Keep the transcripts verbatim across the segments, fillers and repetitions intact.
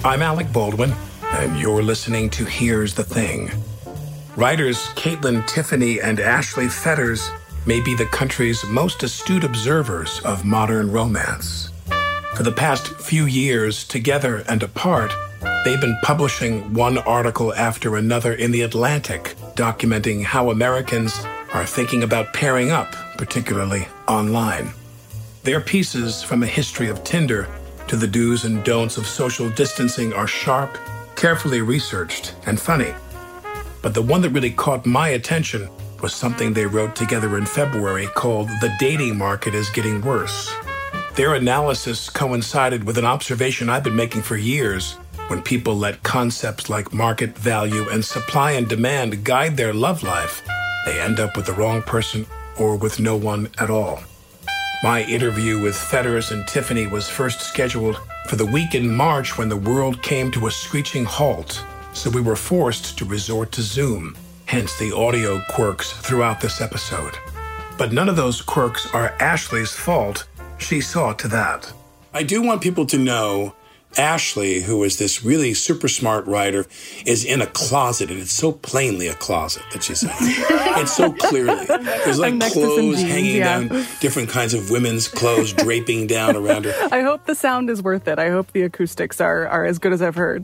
I'm Alec Baldwin, and you're listening to Here's the Thing. Writers Caitlin Tiffany and Ashley Fetters may be the country's most astute observers of modern romance. For the past few years, together and apart, they've been publishing one article after another in The Atlantic, documenting how Americans are thinking about pairing up, particularly online. Their pieces, from a history of Tinder to the do's and don'ts of social distancing, are sharp, carefully researched, and funny. But the one that really caught my attention was something they wrote together in February called "The Dating Market is Getting Worse." Their analysis coincided with an observation I've been making for years. When people let concepts like market value and supply and demand guide their love life, they end up with the wrong person or with no one at all. My interview with Fetters and Tiffany was first scheduled for the week in March when the world came to a screeching halt, so we were forced to resort to Zoom, hence the audio quirks throughout this episode. But none of those quirks are Ashley's fault. She saw to that. I do want people to know Ashley, who is this really super smart writer, is in a closet, and it's so plainly a closet that she's in. It's so clearly. There's like clothes jeans, hanging yeah. down, different kinds of women's clothes draping down around her. I hope the sound is worth it. I hope the acoustics are, are as good as I've heard.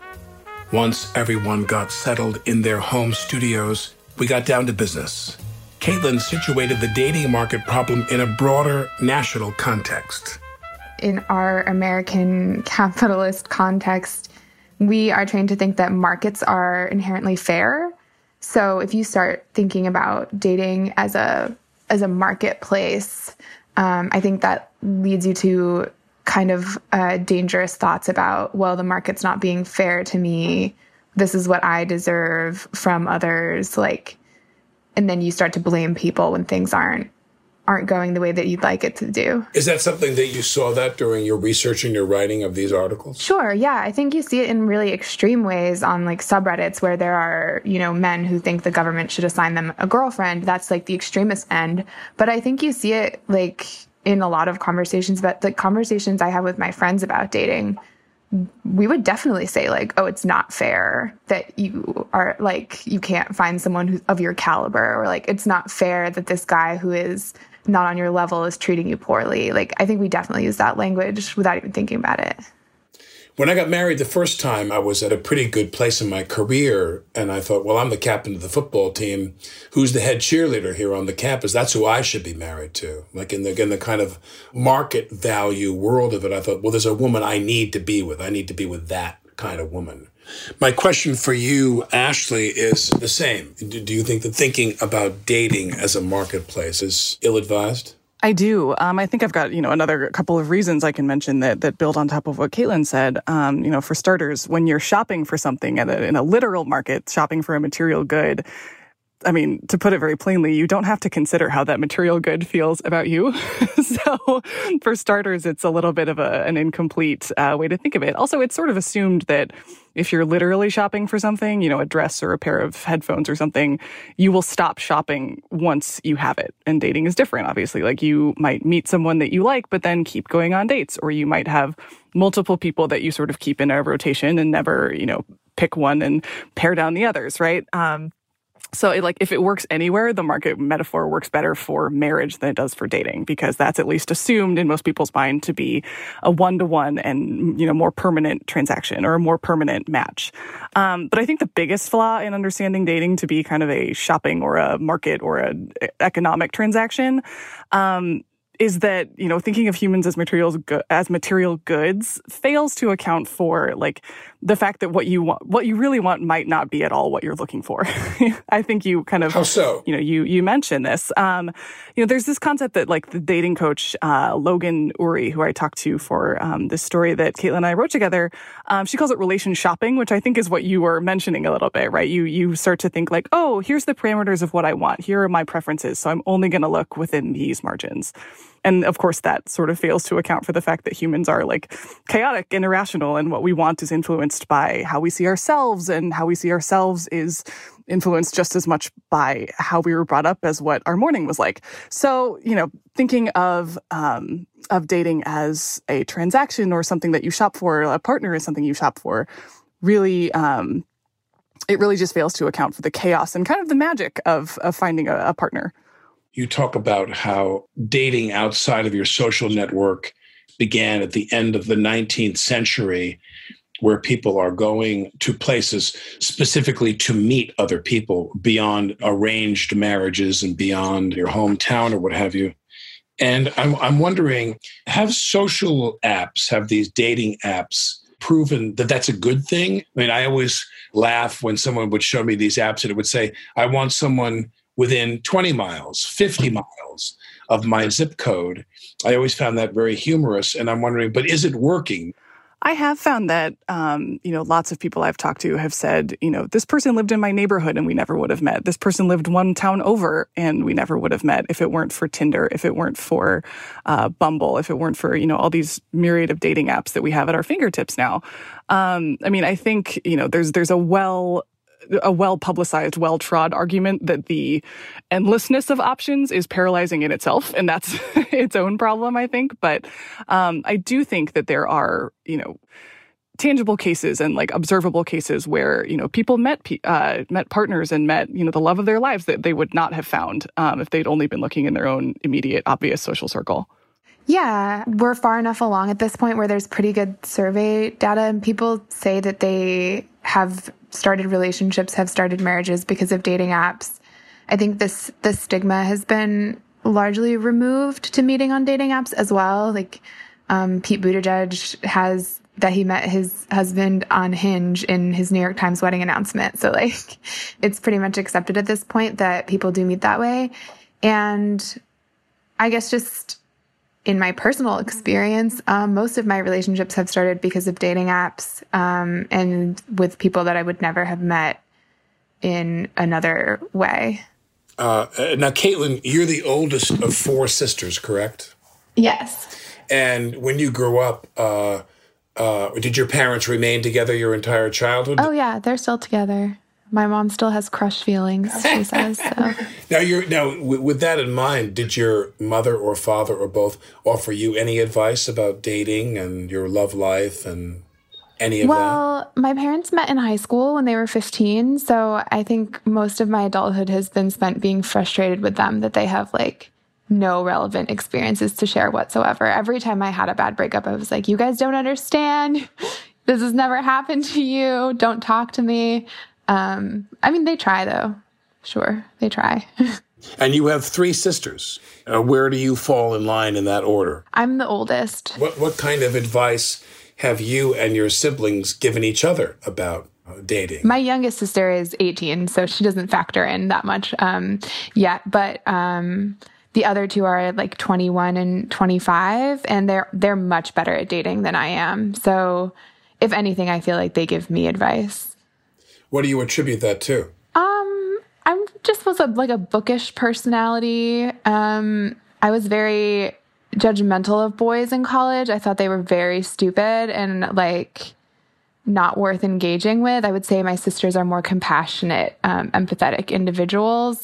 Once everyone got settled in their home studios, we got down to business. Caitlin situated the dating market problem in a broader national context. In our American capitalist context, we are trained to think that markets are inherently fair. So if you start thinking about dating as a as a marketplace, um, I think that leads you to kind of uh, dangerous thoughts about, well, the market's not being fair to me. This is what I deserve from others. Like, and then you start to blame people when things aren't aren't going the way that you'd like it to do. Is that something that you saw that during your research and your writing of these articles? Sure, yeah. I think you see it in really extreme ways on like subreddits where there are, you know, men who think the government should assign them a girlfriend. That's like the extremist end. But I think you see it like in a lot of conversations, but the conversations I have with my friends about dating, we would definitely say like, oh, it's not fair that you are like, you can't find someone who's of your caliber, or like, it's not fair that this guy who is not on your level is treating you poorly. Like, I think we definitely use that language without even thinking about it. When I got married the first time, I was at a pretty good place in my career. And I thought, well, I'm the captain of the football team. Who's the head cheerleader here on the campus? That's who I should be married to. Like in the, in the kind of market value world of it, I thought, well, there's a woman I need to be with. I need to be with that kind of woman. My question for you, Ashley, is the same. Do you think that thinking about dating as a marketplace is ill-advised? I do. Um, I think I've got, you know, another couple of reasons I can mention that that build on top of what Caitlin said. Um, you know, for starters, when you're shopping for something at a, in a literal market, shopping for a material good, I mean, to put it very plainly, you don't have to consider how that material good feels about you. So for starters, it's a little bit of a, an incomplete uh, way to think of it. Also, it's sort of assumed that if you're literally shopping for something, you know, a dress or a pair of headphones or something, you will stop shopping once you have it. And dating is different, obviously. Like you might meet someone that you like, but then keep going on dates. Or you might have multiple people that you sort of keep in a rotation and never, you know, pick one and pare down the others, right? Um, So, it, like, if it works anywhere, the market metaphor works better for marriage than it does for dating, because that's at least assumed in most people's mind to be a one-to-one and, you know, more permanent transaction or a more permanent match. Um, but I think the biggest flaw in understanding dating to be kind of a shopping or a market or an economic transaction um, is that, you know, thinking of humans as materials go- as material goods fails to account for like the fact that what you want, what you really want, might not be at all what you're looking for. I think you kind of, how so? You know, you you mentioned this. Um, you know, there's this concept that like the dating coach uh, Logan Uri, who I talked to for um, this story that Caitlin and I wrote together, um, she calls it relation shopping, which I think is what you were mentioning a little bit, right? You you start to think like, oh, here's the parameters of what I want. Here are my preferences, so I'm only going to look within these margins. And of course, that sort of fails to account for the fact that humans are like chaotic and irrational, and what we want is influenced by how we see ourselves, and how we see ourselves is influenced just as much by how we were brought up as what our morning was like. So, you know, thinking of um, of dating as a transaction or something that you shop for, a partner is something you shop for, really, um, it really just fails to account for the chaos and kind of the magic of of finding a, a partner. You talk about how dating outside of your social network began at the end of the nineteenth century, where people are going to places specifically to meet other people beyond arranged marriages and beyond your hometown or what have you. And I'm, I'm wondering, have social apps, have these dating apps proven that that's a good thing? I mean, I always laugh when someone would show me these apps and it would say, I want someone within twenty miles, fifty miles of my zip code. I always found that very humorous. And I'm wondering, but is it working? I have found that, um, you know, lots of people I've talked to have said, you know, this person lived in my neighborhood and we never would have met. This person lived one town over and we never would have met if it weren't for Tinder, if it weren't for uh, Bumble, if it weren't for, you know, all these myriad of dating apps that we have at our fingertips now. Um, I mean, I think, you know, there's there's a well... a well-publicized, well-trod argument that the endlessness of options is paralyzing in itself, and that's its own problem, I think. But um, I do think that there are, you know, tangible cases and like observable cases where, you know, people met uh, met partners and met, you know, the love of their lives that they would not have found um, if they'd only been looking in their own immediate, obvious social circle. Yeah, we're far enough along at this point where there's pretty good survey data, and people say that they have started relationships, have started marriages because of dating apps. I think this the stigma has been largely removed to meeting on dating apps as well. Like um, Pete Buttigieg has that he met his husband on Hinge in his New York Times wedding announcement. So like it's pretty much accepted at this point that people do meet that way. And I guess just in my personal experience, um, most of my relationships have started because of dating apps um, and with people that I would never have met in another way. Uh, now, Caitlin, you're the oldest of four sisters, correct? Yes. And when you grew up, uh, uh, did your parents remain together your entire childhood? Oh, yeah, they're still together. My mom still has crush feelings, she says. So. Now, you're now w- with that in mind, did your mother or father or both offer you any advice about dating and your love life and any of well, that? Well, my parents met in high school when they were fifteen, so I think most of my adulthood has been spent being frustrated with them that they have like no relevant experiences to share whatsoever. Every time I had a bad breakup, I was like, you guys don't understand. This has never happened to you. Don't talk to me. Um, I mean, they try, though. Sure, they try. And you have three sisters. Uh, where do you fall in line in that order? I'm the oldest. What what kind of advice have you and your siblings given each other about uh, dating? My youngest sister is eighteen, so she doesn't factor in that much um, yet. But um, the other two are like twenty-one and twenty-five, and they're they're much better at dating than I am. So, if anything, I feel like they give me advice. What do you attribute that to? Um, I just was a, like a bookish personality. Um, I was very judgmental of boys in college. I thought they were very stupid and like not worth engaging with. I would say my sisters are more compassionate, um, empathetic individuals.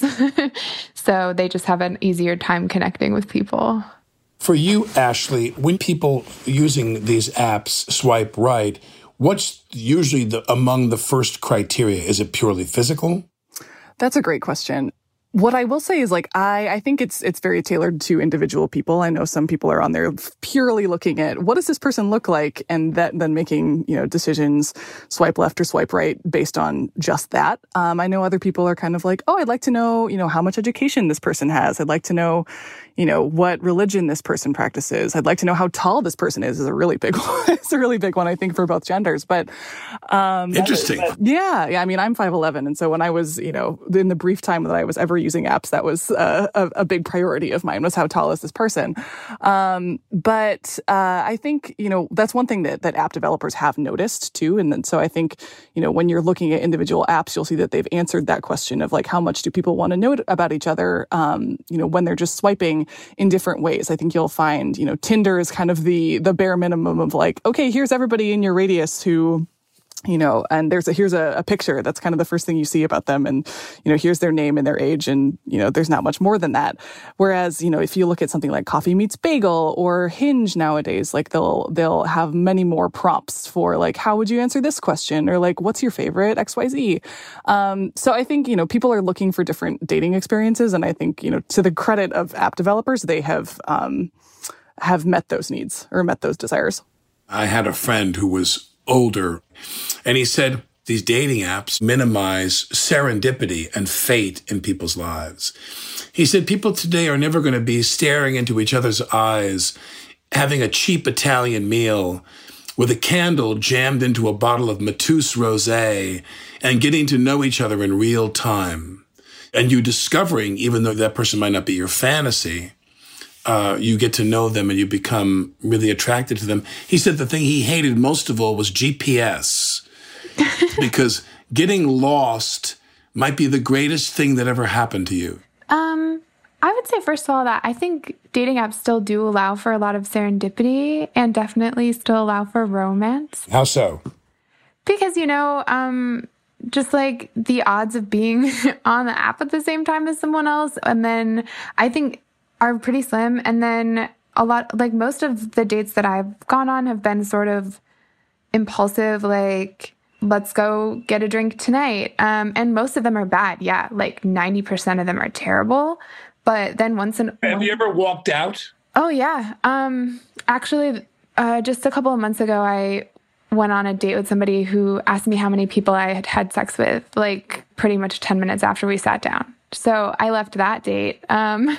So they just have an easier time connecting with people. For you, Ashley, when people using these apps swipe right, what's usually the, among the first criteria? Is it purely physical? That's a great question. What I will say is, like, I, I think it's it's very tailored to individual people. I know some people are on there purely looking at what does this person look like, and that then making, you know, decisions, swipe left or swipe right based on just that. Um, I know other people are kind of like, oh, I'd like to know, you know, how much education this person has. I'd like to know, you know, what religion this person practices. I'd like to know how tall this person is. Is a really big one. It's a really big one, I think, for both genders. But um, interesting. But, yeah, yeah. I mean, I'm five eleven, and so when I was, you know, in the brief time that I was ever using apps, that was uh, a, a big priority of mine, was how tall is this person. Um, but uh, I think, you know, that's one thing that, that app developers have noticed too. And then, so I think, you know, when you're looking at individual apps, you'll see that they've answered that question of like, how much do people want to know about each other, um, you know, when they're just swiping. dating in different ways. I think you'll find, you know, Tinder is kind of the the bare minimum of like, okay, here's everybody in your radius who, you know, and there's a, here's a, a picture. That's kind of the first thing you see about them. And, you know, here's their name and their age. And, you know, there's not much more than that. Whereas, you know, if you look at something like Coffee Meets Bagel or Hinge nowadays, like they'll, they'll have many more prompts for like, how would you answer this question? Or like, what's your favorite X Y Z? Um, so I think, you know, people are looking for different dating experiences. And I think, you know, to the credit of app developers, they have, um, have met those needs or met those desires. I had a friend who was older, and he said these dating apps minimize serendipity and fate in people's lives. He said people today are never going to be staring into each other's eyes, having a cheap Italian meal with a candle jammed into a bottle of Mateus Rosé and getting to know each other in real time. And you discovering, even though that person might not be your fantasy, Uh, you get to know them and you become really attracted to them. He said the thing he hated most of all was G P S because getting lost might be the greatest thing that ever happened to you. Um, I would say, first of all, that I think dating apps still do allow for a lot of serendipity and definitely still allow for romance. How so? Because, you know, um, just like the odds of being on the app at the same time as someone else. And then I think are pretty slim. And then a lot, like most of the dates that I've gone on have been sort of impulsive, like, let's go get a drink tonight. Um, and most of them are bad. Yeah. Like ninety percent of them are terrible. But then once in... Have you ever walked out? Oh, yeah. Um, actually, uh, just a couple of months ago, I went on a date with somebody who asked me how many people I had had sex with, like pretty much ten minutes after we sat down. So I left that date. Um,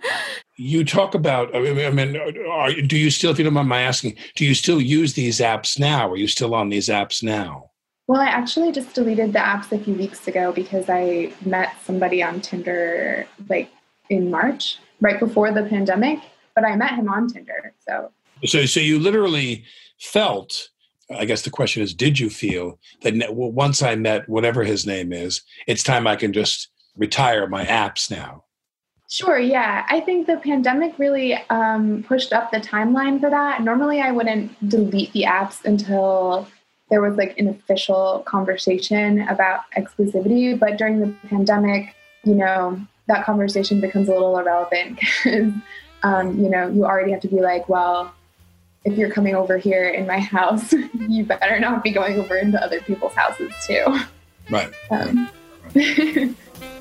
you talk about, I mean, I mean are, do you still, if you don't mind my asking, do you still use these apps now? Are you still on these apps now? Well, I actually just deleted the apps a few weeks ago because I met somebody on Tinder like in March, right before the pandemic, but I met him on Tinder. So, so, so you literally felt, I guess the question is, did you feel that once I met whatever his name is, it's time I can just retire my apps now? Sure, yeah. I think the pandemic really um, pushed up the timeline for that. Normally, I wouldn't delete the apps until there was like an official conversation about exclusivity. But during the pandemic, you know, that conversation becomes a little irrelevant because, um, you know, you already have to be like, well, if you're coming over here in my house, you better not be going over into other people's houses too. Right. Um, right.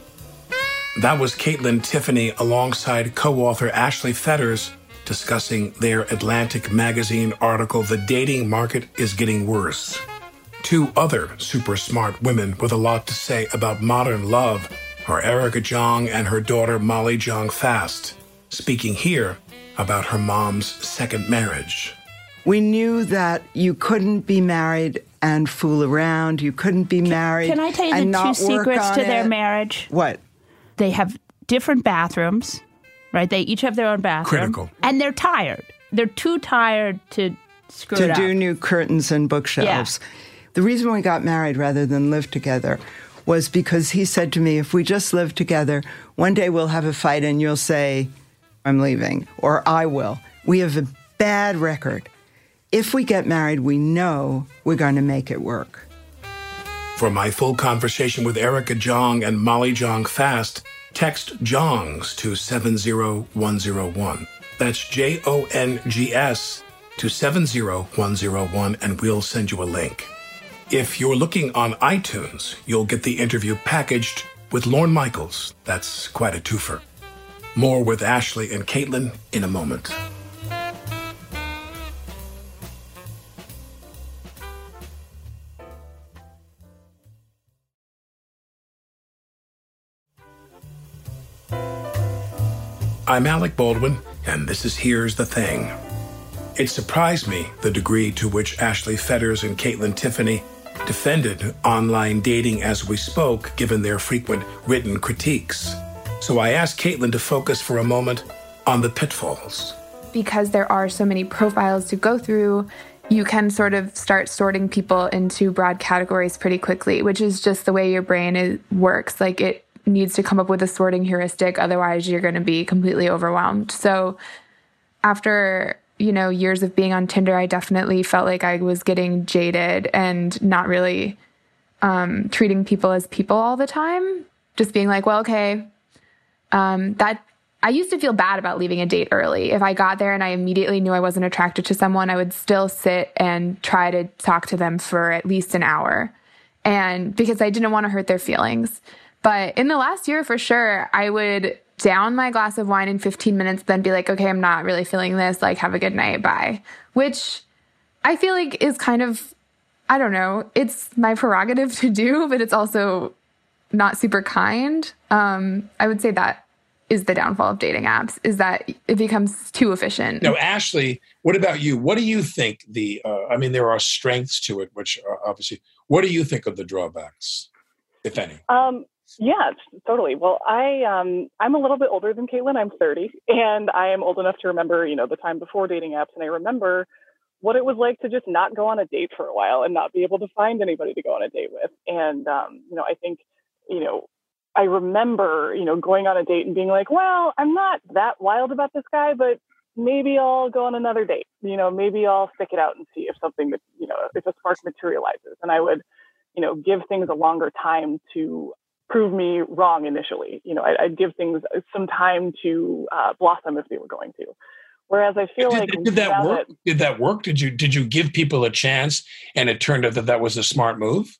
That was Caitlin Tiffany alongside co-author Ashley Fetters discussing their Atlantic magazine article, The Dating Market is Getting Worse. Two other super smart women with a lot to say about modern love are Erica Jong and her daughter Molly Jong Fast, speaking here about her mom's second marriage. We knew that you couldn't be married and fool around. You couldn't be married Can I tell you and the two not secrets to it. their marriage? What? They have different bathrooms, right? They each have their own bathroom. Critical. And they're tired. They're too tired to screw to it up. do new curtains and bookshelves. Yeah. The reason we got married rather than live together was because he said to me, if we just live together, one day we'll have a fight and you'll say, I'm leaving, or I will. We have a bad record. If we get married, we know we're going to make it work. For my full conversation with Erica Jong and Molly Jong Fast, text JONGS to seven zero one zero one. That's J O N G S to seven zero one zero one, and we'll send you a link. If you're looking on iTunes, you'll get the interview packaged with Lorne Michaels. That's quite a twofer. More with Ashley and Caitlin in a moment. I'm Alec Baldwin, and this is Here's the Thing. It surprised me the degree to which Ashley Fetters and Caitlin Tiffany defended online dating as we spoke, given their frequent written critiques. So I asked Caitlin to focus for a moment on the pitfalls. Because there are so many profiles to go through, you can sort of start sorting people into broad categories pretty quickly, which is just the way your brain is, works. Like it needs to come up with a sorting heuristic. Otherwise, you're going to be completely overwhelmed. So after, you know, years of being on Tinder, I definitely felt like I was getting jaded and not really um, treating people as people all the time. Just being like, well, okay, um, that I used to feel bad about leaving a date early. If I got there and I immediately knew I wasn't attracted to someone, I would still sit and try to talk to them for at least an hour. And because I didn't want to hurt their feelings. But in the last year, for sure, I would down my glass of wine in fifteen minutes, then be like, okay, I'm not really feeling this. Like, have a good night. Bye. Which I feel like is kind of, I don't know, it's my prerogative to do, but it's also not super kind. Um, I would say that is the downfall of dating apps, is that it becomes too efficient. Now, Ashley, what about you? What do you think the, uh, I mean, there are strengths to it, which are obviously, what do you think of the drawbacks, if any? Um, yeah, totally. Well, I, um, I'm a little bit older than Caitlin. I'm thirty, and I am old enough to remember, you know, the time before dating apps. And I remember what it was like to just not go on a date for a while and not be able to find anybody to go on a date with. And, um, you know, I think, you know, I remember, you know, going on a date and being like, well, I'm not that wild about this guy, but maybe I'll go on another date. You know, maybe I'll stick it out and see if something, you know, if a spark materializes. And I would, you know, give things a longer time to prove me wrong initially. You know, I, I'd give things some time to uh, blossom if they were going to. Whereas I feel did, like did that work? That, did that work? Did you did you give people a chance and it turned out that that was a smart move?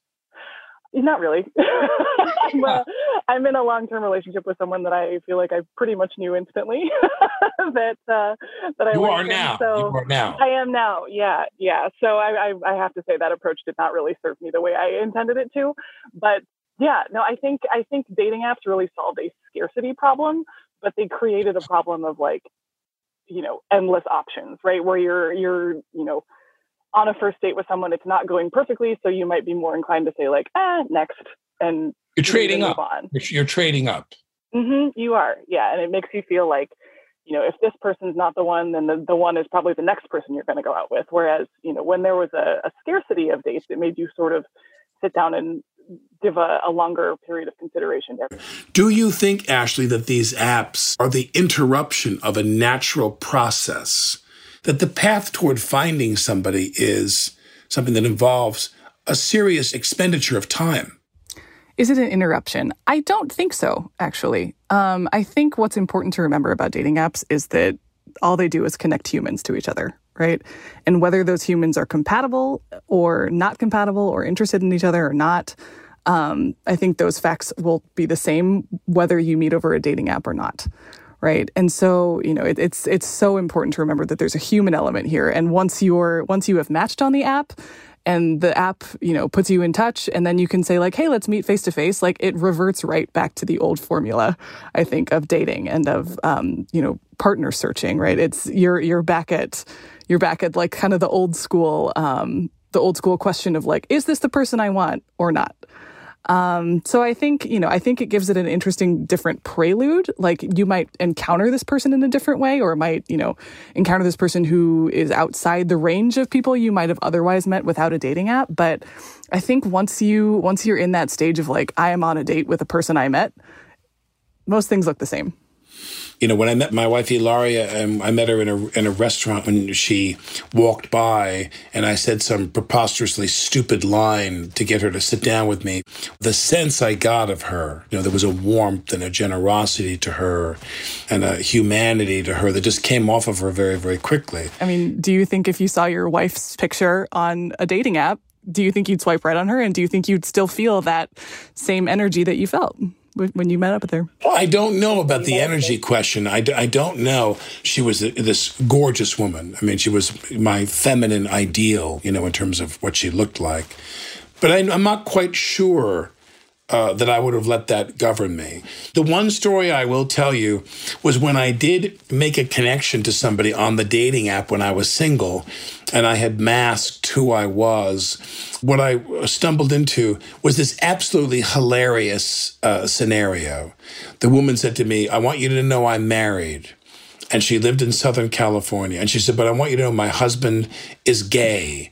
Not really. I'm, uh, I'm in a long-term relationship with someone that I feel like I pretty much knew instantly that uh, that I you are in. now. So you are now. I am now. Yeah, yeah. So I, I I have to say that approach did not really serve me the way I intended it to. But yeah, no, I think I think dating apps really solved a scarcity problem, but they created a problem of like, you know, endless options, right? Where you're you're you know. on a first date with someone, it's not going perfectly. So you might be more inclined to say like, ah, next. And you're trading move up. On. You're trading up. Mm-hmm, you are. Yeah. And it makes you feel like, you know, if this person's not the one, then the, the one is probably the next person you're going to go out with. Whereas, you know, when there was a, a scarcity of dates, it made you sort of sit down and give a, a longer period of consideration to everything. Do you think, Ashley, that these apps are the interruption of a natural process? That the path toward finding somebody is something that involves a serious expenditure of time? Is it an interruption? I don't think so, actually. Um, I think what's important to remember about dating apps is that all they do is connect humans to each other, right? And whether those humans are compatible or not compatible or interested in each other or not, um, I think those facts will be the same whether you meet over a dating app or not. Right. And so, you know, it, it's it's so important to remember that there's a human element here. And once you're once you have matched on the app and the app, you know, puts you in touch and then you can say like, hey, let's meet face to face, like it reverts right back to the old formula, I think, of dating and of, um, you know, partner searching. Right. It's you're you're back at you're back at like kind of the old school, um, the old school question of like, is this the person I want or not? Um, so I think, you know, I think it gives it an interesting, different prelude. Like you might encounter this person in a different way, or might, you know, encounter this person who is outside the range of people you might have otherwise met without a dating app. But I think once you, once you're in that stage of like, I am on a date with a person I met, most things look the same. You know, when I met my wife, Ilaria, um, I met her in a in a restaurant when she walked by, and I said some preposterously stupid line to get her to sit down with me. The sense I got of her, you know, there was a warmth and a generosity to her and a humanity to her that just came off of her very, very quickly. I mean, do you think if you saw your wife's picture on a dating app, do you think you'd swipe right on her? And do you think you'd still feel that same energy that you felt when you met up with her? I don't know about the energy question. I, d- I don't know. She was this gorgeous woman. I mean, she was my feminine ideal, you know, in terms of what she looked like. But I, I'm not quite sure uh, that I would have let that govern me. The one story I will tell you was when I did make a connection to somebody on the dating app when I was single, and I had masked who I was. What I stumbled into was this absolutely hilarious uh, scenario. The woman said to me, I want you to know I'm married. And she lived in Southern California. And she said, but I want you to know my husband is gay.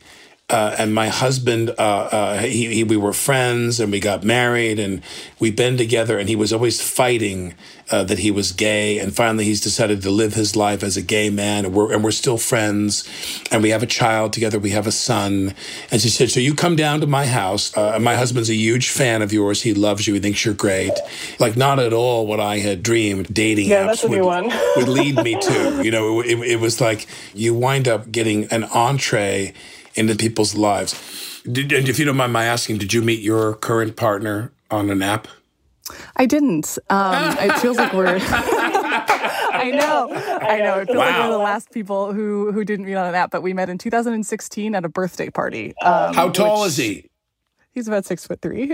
Uh, and my husband, uh, uh, he, he, we were friends and we got married and we've been together, and he was always fighting uh, that he was gay. And finally he's decided to live his life as a gay man, and we're, and we're still friends, and we have a child together. We have a son. And she said, so you come down to my house. Uh, my husband's a huge fan of yours. He loves you. He thinks you're great. Like, not at all what I had dreamed dating yeah, apps that's a would, new one. would lead me to. You know, it, it was like you wind up getting an entree into people's lives. Did, and if you don't mind my asking, did you meet your current partner on an app? I didn't. Um, it feels like we're... I know. I know. It feels wow. like we're the last people who, who didn't meet on an app, but we met in two thousand sixteen at a birthday party. Um, How tall is he? He's about six foot three.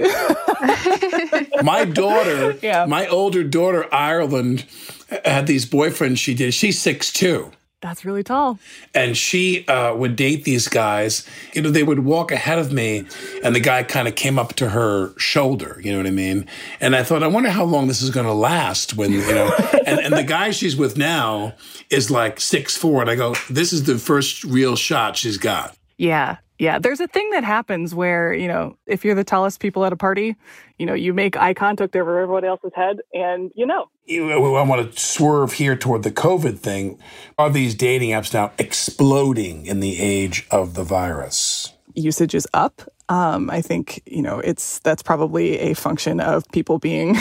My daughter, yeah. my older daughter, Ireland, had these boyfriends she did. She's six two. That's really tall. And she uh, would date these guys. You know, they would walk ahead of me, and the guy kind of came up to her shoulder. You know what I mean? And I thought, I wonder how long this is going to last. When you know, and, and the guy she's with now is like six four, and I go, this is the first real shot she's got. Yeah. Yeah, there's a thing that happens where, you know, if you're the tallest people at a party, you know, you make eye contact over everyone else's head and, you know. I want to swerve here toward the COVID thing. Are these dating apps now exploding in the age of the virus? Usage is up. Um, I think, you know, it's that's probably a function of people being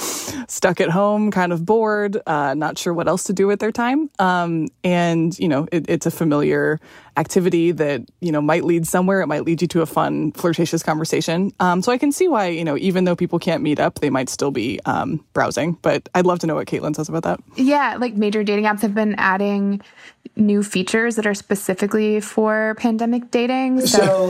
stuck at home, kind of bored, uh, not sure what else to do with their time. Um, and, you know, it, it's a familiar activity that, you know, might lead somewhere. It might lead you to a fun, flirtatious conversation. Um, so I can see why, you know, even though people can't meet up, they might still be um, browsing. But I'd love to know what Caitlin says about that. Yeah, like major dating apps have been adding new features that are specifically for pandemic dating. So,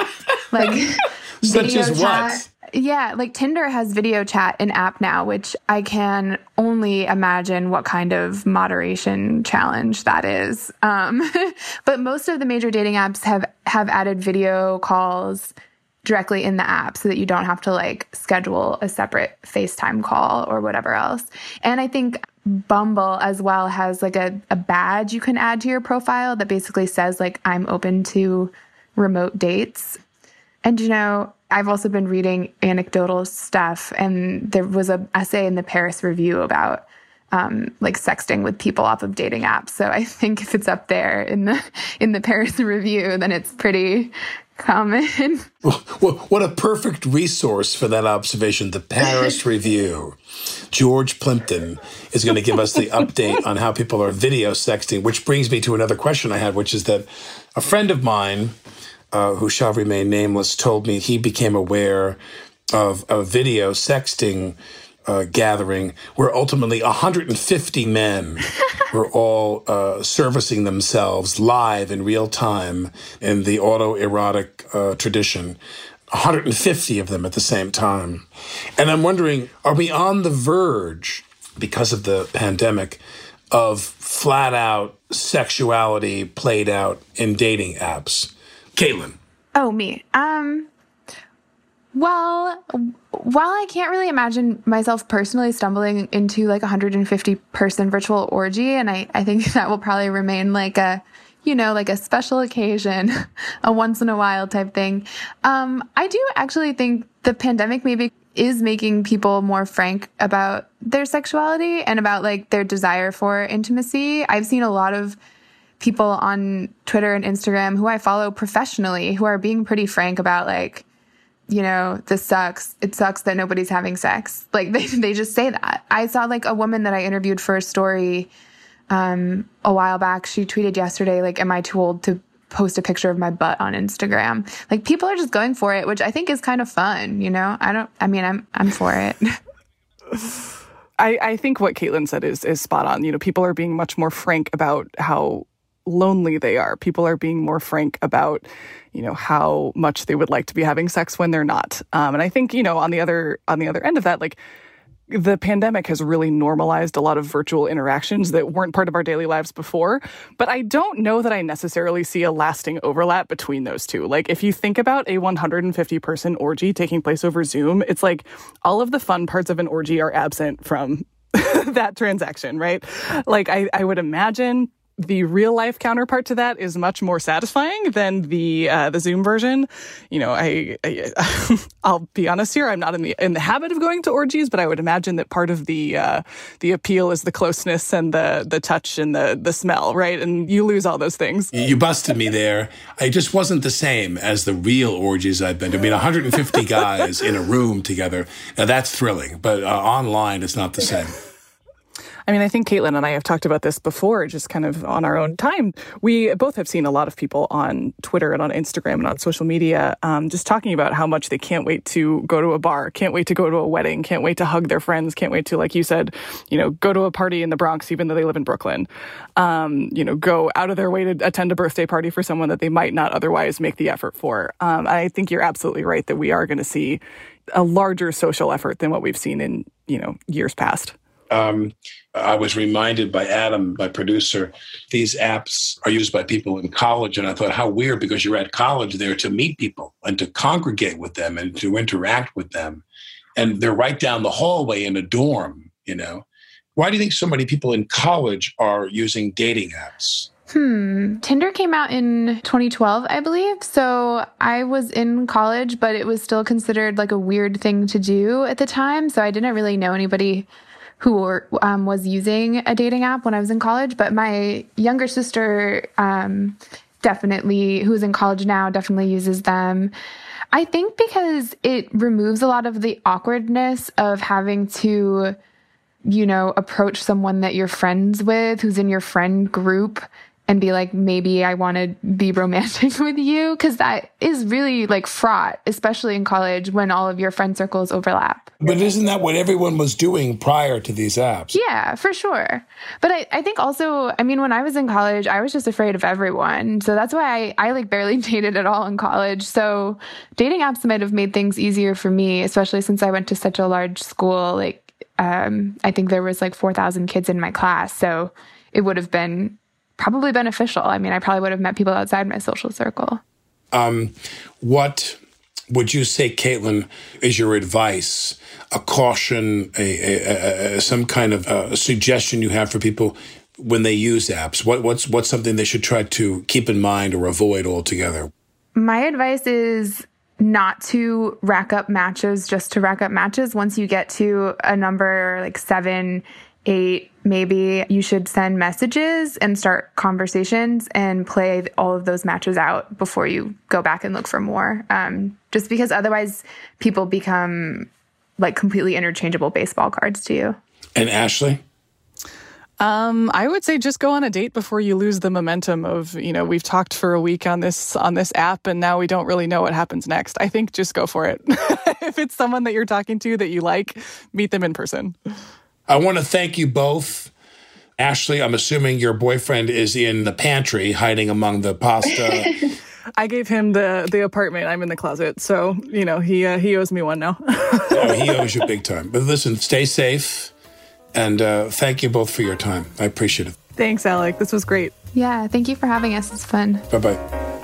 like, such video as chat. what? Yeah, like Tinder has video chat in app now, which I can only imagine what kind of moderation challenge that is. Um, but most of the major dating apps have, have added video calls directly in the app so that you don't have to like schedule a separate FaceTime call or whatever else. And I think Bumble as well has like a, a badge you can add to your profile that basically says like, I'm open to remote dates. And, you know, I've also been reading anecdotal stuff, and there was an essay in the Paris Review about um, like sexting with people off of dating apps. So I think if it's up there in the in the Paris Review, then it's pretty common. Well, what a perfect resource for that observation, the Paris Review. George Plimpton is going to give us the update on how people are video sexting, which brings me to another question I had, which is that a friend of mine, Uh, who shall remain nameless, told me he became aware of a video sexting uh, gathering where ultimately one hundred fifty men were all uh, servicing themselves live in real time in the autoerotic uh, tradition. one hundred fifty of them at the same time. And I'm wondering, are we on the verge, because of the pandemic, of flat-out sexuality played out in dating apps? Caitlin. Oh, me. Um, well, while I can't really imagine myself personally stumbling into like a one hundred fifty person virtual orgy, and I, I think that will probably remain like a, you know, like a special occasion, a once in a while type thing. Um, I do actually think the pandemic maybe is making people more frank about their sexuality and about like their desire for intimacy. I've seen a lot of people on Twitter and Instagram who I follow professionally who are being pretty frank about like, you know, this sucks. It sucks that nobody's having sex. Like they, they just say that. I saw like a woman that I interviewed for a story um, a while back. She tweeted yesterday, like, am I too old to post a picture of my butt on Instagram? Like people are just going for it, which I think is kind of fun. You know, I don't, I mean, I'm, I'm for it. I, I think what Caitlin said is, is spot on. You know, people are being much more frank about how lonely they are. People are being more frank about, you know, how much they would like to be having sex when they're not. Um, and I think, you know, on the other on the other end of that, like the pandemic has really normalized a lot of virtual interactions that weren't part of our daily lives before. But I don't know that I necessarily see a lasting overlap between those two. Like if you think about a one hundred fifty person orgy taking place over Zoom, it's like all of the fun parts of an orgy are absent from that transaction, right? Like I, I would imagine the real life counterpart to that is much more satisfying than the uh, the Zoom version. You know, I, I I'll be honest here, I'm not in the in the habit of going to orgies, but I would imagine that part of the uh, the appeal is the closeness and the the touch and the the smell, right? And you lose all those things. You busted me there. I just wasn't the same as the real orgies I've been to. I mean, one hundred fifty guys in a room together. Now that's thrilling, but uh, online it's not the same. I mean, I think Caitlin and I have talked about this before, just kind of on our own time. We both have seen a lot of people on Twitter and on Instagram and on social media um, just talking about how much they can't wait to go to a bar, can't wait to go to a wedding, can't wait to hug their friends, can't wait to, like you said, you know, go to a party in the Bronx, even though they live in Brooklyn. Um, you know, go out of their way to attend a birthday party for someone that they might not otherwise make the effort for. Um, I think you're absolutely right that we are going to see a larger social effort than what we've seen in, you know, years past. Um, I was reminded by Adam, my producer, these apps are used by people in college. And I thought, how weird, because you're at college there to meet people and to congregate with them and to interact with them. And they're right down the hallway in a dorm, you know. Why do you think so many people in college are using dating apps? Hmm. Tinder came out in twenty twelve, I believe. So I was in college, but it was still considered like a weird thing to do at the time. So I didn't really know anybody who were, um, was using a dating app when I was in college. But my younger sister um, definitely, who's in college now, definitely uses them. I think because it removes a lot of the awkwardness of having to, you know, approach someone that you're friends with, who's in your friend group, and be like, maybe I want to be romantic with you. Because that is really like fraught, especially in college when all of your friend circles overlap. But isn't that what everyone was doing prior to these apps? Yeah, for sure. But I, I think also, I mean, when I was in college, I was just afraid of everyone. So that's why I, I like barely dated at all in college. So dating apps might have made things easier for me, especially since I went to such a large school. Like, um, I think there was like four thousand kids in my class. So it would have been probably beneficial. I mean, I probably would have met people outside my social circle. Um, what would you say, Caitlin, is your advice, a caution, a, a, a, some kind of a suggestion you have for people when they use apps? What, what's what's something they should try to keep in mind or avoid altogether? My advice is not to rack up matches just to rack up matches. Once you get to a number like seven, eight, maybe you should send messages and start conversations and play all of those matches out before you go back and look for more. Um, just because otherwise people become like completely interchangeable baseball cards to you. And Ashley? Um, I would say just go on a date before you lose the momentum of, you know, we've talked for a week on this on this app and now we don't really know what happens next. I think just go for it. If it's someone that you're talking to that you like, meet them in person. I want to thank you both. Ashley, I'm assuming your boyfriend is in the pantry hiding among the pasta. I gave him the, the apartment. I'm in the closet. So, you know, he uh, he owes me one now. Oh, he owes you big time. But listen, stay safe. And uh, thank you both for your time. I appreciate it. Thanks, Alec. This was great. Yeah, thank you for having us. It's fun. Bye-bye.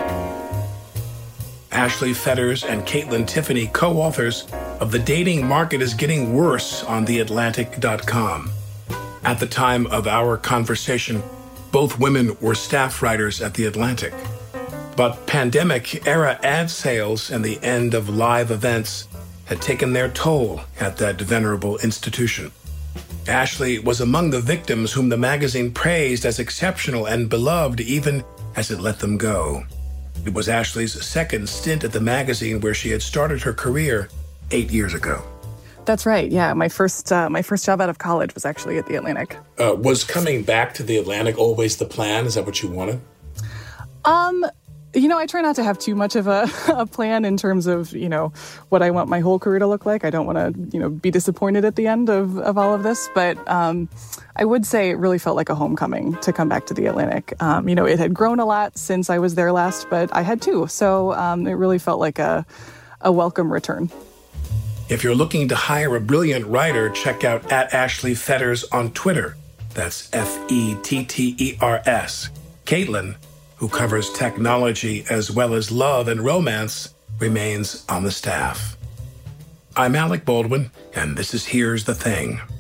Ashley Fetters and Caitlin Tiffany, co-authors of The Dating Market is Getting Worse on the atlantic dot com. At the time of our conversation, both women were staff writers at The Atlantic. But pandemic-era ad sales and the end of live events had taken their toll at that venerable institution. Ashley was among the victims whom the magazine praised as exceptional and beloved even as it let them go. It was Ashley's second stint at the magazine where she had started her career eight years ago. That's right. Yeah, my first uh, my first job out of college was actually at The Atlantic. Uh, was coming back to The Atlantic always the plan? Is that what you wanted? Um, you know, I try not to have too much of a, a plan in terms of, you know, what I want my whole career to look like. I don't want to, you know, be disappointed at the end of, of all of this. But um, I would say it really felt like a homecoming to come back to The Atlantic. Um, you know, it had grown a lot since I was there last, but I had too. So um, it really felt like a, a welcome return. If you're looking to hire a brilliant writer, check out at Ashley Fetters on Twitter. That's F E T T E R S. Caitlin, who covers technology as well as love and romance, remains on the staff. I'm Alec Baldwin, and this is Here's the Thing.